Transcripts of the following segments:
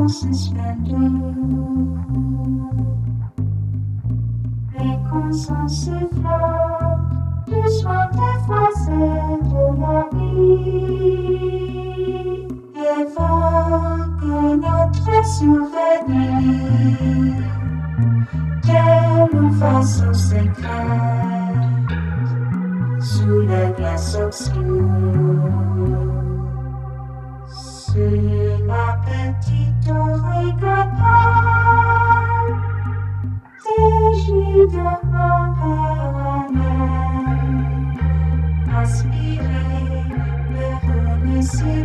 silence suspendue. Les consciences flottent, doucement effacées de la vie. Évoque notre souvenir de nos façons secrètes sous les glaces obscures. Sur la petite rigolade des jus de mon caramel, aspirer les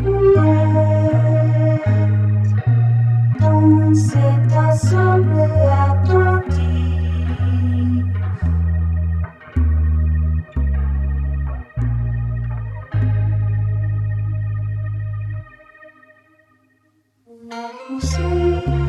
silhouettes dans cet ensemble attentif. La poussière